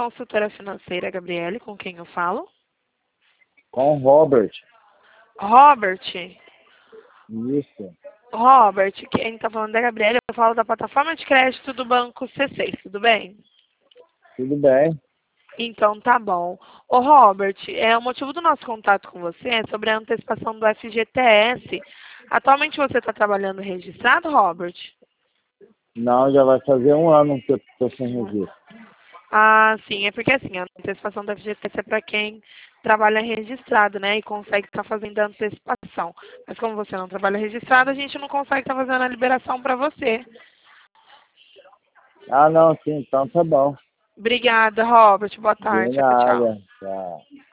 consultora financeira, Gabriele, com quem eu falo? Com o Robert. Robert. Isso. Robert, quem está falando é a Gabriele, eu falo da plataforma de crédito do Banco C6, tudo bem? Tudo bem. Então tá bom. Ô Robert, o motivo do nosso contato com você é sobre a antecipação do FGTS. Atualmente você está trabalhando registrado, Robert? Não, já vai fazer um ano que eu estou sem registro. Ah, sim, é porque assim, a antecipação do FGTS é para quem trabalha registrado, né? E consegue estar fazendo a antecipação. Mas como você não trabalha registrado, a gente não consegue estar fazendo a liberação para você. Ah, não, sim, então tá bom. Obrigada, Robert. Boa De tarde. Tchau, tchau. nada. Tchau.